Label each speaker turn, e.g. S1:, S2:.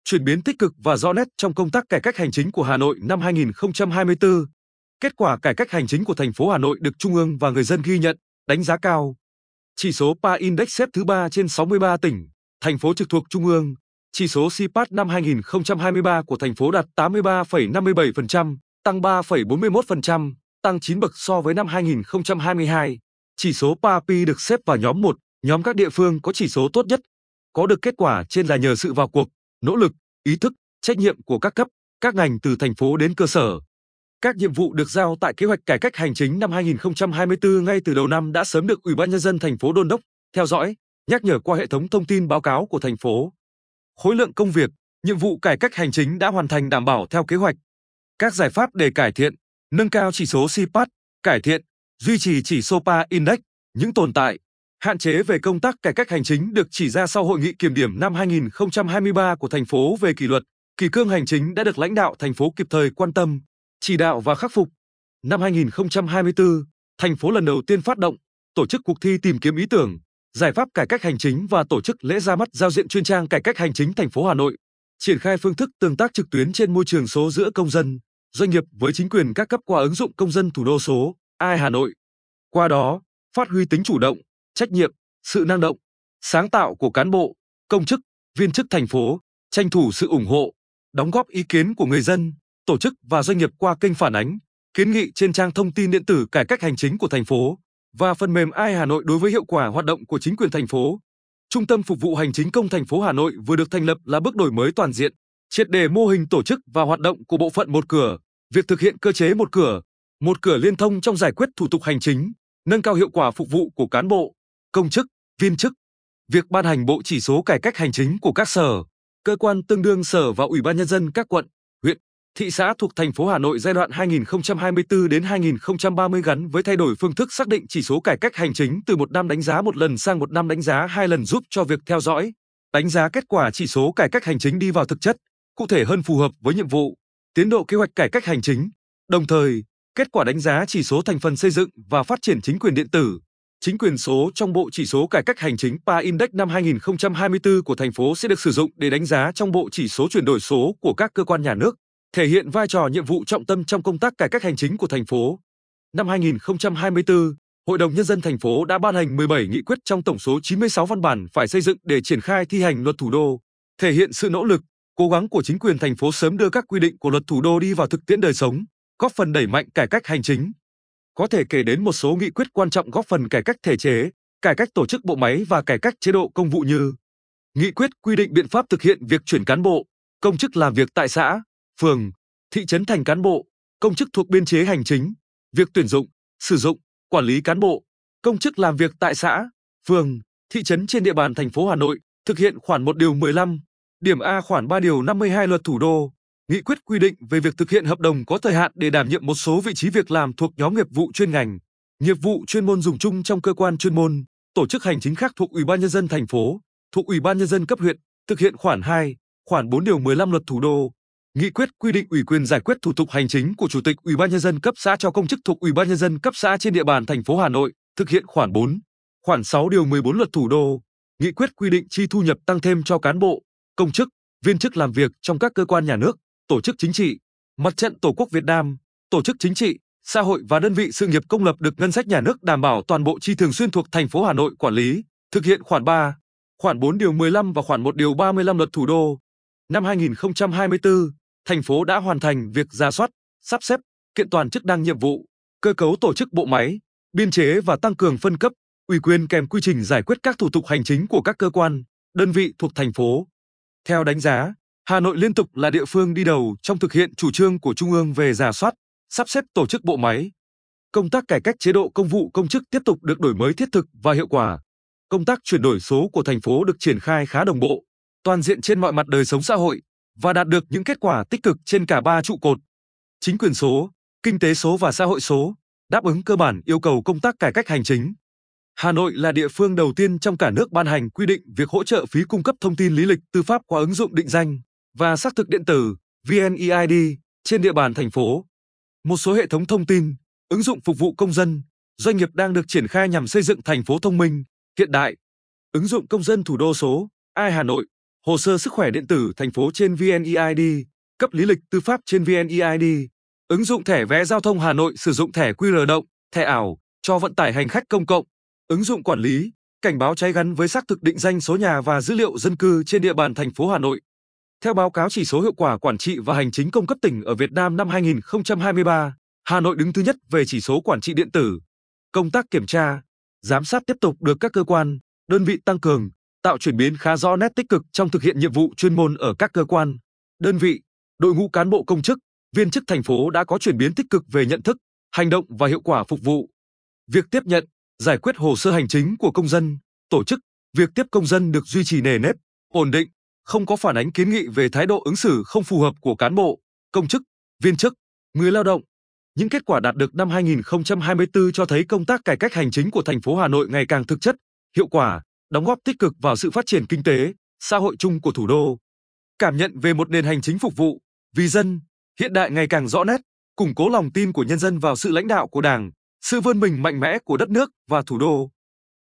S1: chuyển biến tích cực và rõ nét trong công tác cải cách hành chính của Hà Nội năm 2024. Kết quả cải cách hành chính của thành phố Hà Nội được Trung ương và người dân ghi nhận, đánh giá cao. Chỉ số PA Index xếp thứ 3 trên 63 tỉnh, thành phố trực thuộc Trung ương. Chỉ số CPAT năm 2023 của thành phố đạt 83,57%, tăng 3,41%, tăng 9 bậc so với năm 2022. Chỉ số PAPI được xếp vào nhóm 1, nhóm các địa phương có chỉ số tốt nhất. Có được kết quả trên là nhờ sự vào cuộc, nỗ lực, ý thức, trách nhiệm của các cấp, các ngành từ thành phố đến cơ sở. Các nhiệm vụ được giao tại kế hoạch cải cách hành chính năm 2024 ngay từ đầu năm đã sớm được Ủy ban Nhân dân thành phố đôn đốc, theo dõi, nhắc nhở qua hệ thống thông tin báo cáo của thành phố. Khối lượng công việc, nhiệm vụ cải cách hành chính đã hoàn thành đảm bảo theo kế hoạch. Các giải pháp để cải thiện, nâng cao chỉ số CPAT, cải thiện, duy trì chỉ số PA Index, những tồn tại, hạn chế về công tác cải cách hành chính được chỉ ra sau hội nghị kiểm điểm năm 2023 của thành phố về kỷ luật, kỷ cương hành chính đã được lãnh đạo thành phố kịp thời quan tâm, chỉ đạo và khắc phục. Năm 2024, thành phố lần đầu tiên phát động, tổ chức cuộc thi tìm kiếm ý tưởng, giải pháp cải cách hành chính và tổ chức lễ ra mắt giao diện chuyên trang cải cách hành chính thành phố Hà Nội, triển khai phương thức tương tác trực tuyến trên môi trường số giữa công dân, doanh nghiệp với chính quyền các cấp qua ứng dụng công dân thủ đô số, Hà Nội. Qua đó, phát huy tính chủ động, trách nhiệm, sự năng động, sáng tạo của cán bộ, công chức, viên chức thành phố, tranh thủ sự ủng hộ, đóng góp ý kiến của người dân, tổ chức và doanh nghiệp qua kênh phản ánh, kiến nghị trên trang thông tin điện tử cải cách hành chính của thành phố và phần mềm Hà Nội đối với hiệu quả hoạt động của chính quyền thành phố. Trung tâm Phục vụ Hành chính công thành phố Hà Nội vừa được thành lập là bước đổi mới toàn diện, triệt để mô hình tổ chức và hoạt động của bộ phận một cửa, việc thực hiện cơ chế một cửa liên thông trong giải quyết thủ tục hành chính, nâng cao hiệu quả phục vụ của cán bộ, công chức, viên chức. Việc ban hành bộ chỉ số cải cách hành chính của các sở, cơ quan tương đương sở và Ủy ban Nhân dân các quận, huyện, thị xã thuộc thành phố Hà Nội giai đoạn 2024 đến 2030 gắn với thay đổi phương thức xác định chỉ số cải cách hành chính từ một năm đánh giá một lần sang một năm đánh giá hai lần giúp cho việc theo dõi, đánh giá kết quả chỉ số cải cách hành chính đi vào thực chất, cụ thể hơn phù hợp với nhiệm vụ, tiến độ kế hoạch cải cách hành chính. Đồng thời, kết quả đánh giá chỉ số thành phần xây dựng và phát triển chính quyền điện tử, chính quyền số trong bộ chỉ số cải cách hành chính PA Index năm 2024 của thành phố sẽ được sử dụng để đánh giá trong bộ chỉ số chuyển đổi số của các cơ quan nhà nước, thể hiện vai trò nhiệm vụ trọng tâm trong công tác cải cách hành chính của thành phố. Năm 2024, Hội đồng Nhân dân thành phố đã ban hành 17 nghị quyết trong tổng số 96 văn bản phải xây dựng để triển khai thi hành luật thủ đô, thể hiện sự nỗ lực, cố gắng của chính quyền thành phố sớm đưa các quy định của luật thủ đô đi vào thực tiễn đời sống, góp phần đẩy mạnh cải cách hành chính. Có thể kể đến một số nghị quyết quan trọng góp phần cải cách thể chế, cải cách tổ chức bộ máy và cải cách chế độ công vụ như: Nghị quyết quy định biện pháp thực hiện việc chuyển cán bộ, công chức làm việc tại xã, phường, thị trấn thành cán bộ, công chức thuộc biên chế hành chính, việc tuyển dụng, sử dụng, quản lý cán bộ, công chức làm việc tại xã, phường, thị trấn trên địa bàn thành phố Hà Nội, thực hiện khoản 1 điều 15, điểm A khoản 3 điều 52 luật thủ đô. Nghị quyết quy định về việc thực hiện hợp đồng có thời hạn để đảm nhiệm một số vị trí việc làm thuộc nhóm nghiệp vụ chuyên ngành, nghiệp vụ chuyên môn dùng chung trong cơ quan chuyên môn, tổ chức hành chính khác thuộc Ủy ban Nhân dân thành phố, thuộc Ủy ban Nhân dân cấp huyện, thực hiện khoản 2, khoản 4 điều 15 luật thủ đô. Nghị quyết quy định ủy quyền giải quyết thủ tục hành chính của Chủ tịch Ủy ban Nhân dân cấp xã cho công chức thuộc Ủy ban Nhân dân cấp xã trên địa bàn thành phố Hà Nội, thực hiện khoản 4, khoản 6 điều 14 luật thủ đô. Nghị quyết quy định chi thu nhập tăng thêm cho cán bộ, công chức, viên chức làm việc trong các cơ quan nhà nước, tổ chức chính trị, Mặt trận Tổ quốc Việt Nam, tổ chức chính trị, xã hội và đơn vị sự nghiệp công lập được ngân sách nhà nước đảm bảo toàn bộ chi thường xuyên thuộc thành phố Hà Nội quản lý, thực hiện khoản 3, khoản 4 điều 15 và khoản 1 điều 35 luật thủ đô. Năm 2024, thành phố đã hoàn thành việc rà soát, sắp xếp, kiện toàn chức năng nhiệm vụ, cơ cấu tổ chức bộ máy, biên chế và tăng cường phân cấp, ủy quyền kèm quy trình giải quyết các thủ tục hành chính của các cơ quan, đơn vị thuộc thành phố. Theo đánh giá, Hà Nội liên tục là địa phương đi đầu trong thực hiện chủ trương của Trung ương về rà soát, sắp xếp tổ chức bộ máy. Công tác cải cách chế độ công vụ công chức tiếp tục được đổi mới thiết thực và hiệu quả. Công tác chuyển đổi số của thành phố được triển khai khá đồng bộ, toàn diện trên mọi mặt đời sống xã hội và đạt được những kết quả tích cực trên cả 3 trụ cột: chính quyền số, kinh tế số và xã hội số, đáp ứng cơ bản yêu cầu công tác cải cách hành chính. Hà Nội là địa phương đầu tiên trong cả nước ban hành quy định việc hỗ trợ phí cung cấp thông tin lý lịch tư pháp qua ứng dụng định danh và xác thực điện tử VNeID trên địa bàn thành phố. Một số hệ thống thông tin, ứng dụng phục vụ công dân, doanh nghiệp đang được triển khai nhằm xây dựng thành phố thông minh, hiện đại. Ứng dụng công dân thủ đô số, Hà Nội hồ sơ sức khỏe điện tử thành phố trên VNeID, cấp lý lịch tư pháp trên VNeID, ứng dụng thẻ vé giao thông Hà Nội sử dụng thẻ QR động, thẻ ảo cho vận tải hành khách công cộng, ứng dụng quản lý, cảnh báo cháy gắn với xác thực định danh số nhà và dữ liệu dân cư trên địa bàn thành phố Hà Nội. Theo báo cáo chỉ số hiệu quả quản trị và hành chính công cấp tỉnh ở Việt Nam năm 2023, Hà Nội đứng thứ nhất về chỉ số quản trị điện tử. Công tác kiểm tra, giám sát tiếp tục được các cơ quan, đơn vị tăng cường, tạo chuyển biến khá rõ nét tích cực trong thực hiện nhiệm vụ chuyên môn ở các cơ quan, đơn vị, đội ngũ cán bộ công chức, viên chức thành phố đã có chuyển biến tích cực về nhận thức, hành động và hiệu quả phục vụ. Việc tiếp nhận, giải quyết hồ sơ hành chính của công dân, tổ chức, việc tiếp công dân được duy trì nề nếp, ổn định, không có phản ánh kiến nghị về thái độ ứng xử không phù hợp của cán bộ, công chức, viên chức, người lao động. Những kết quả đạt được năm 2024 cho thấy công tác cải cách hành chính của thành phố Hà Nội ngày càng thực chất, hiệu quả, đóng góp tích cực vào sự phát triển kinh tế, xã hội chung của thủ đô. Cảm nhận về một nền hành chính phục vụ, vì dân, hiện đại ngày càng rõ nét, củng cố lòng tin của nhân dân vào sự lãnh đạo của Đảng, sự vươn mình mạnh mẽ của đất nước và thủ đô.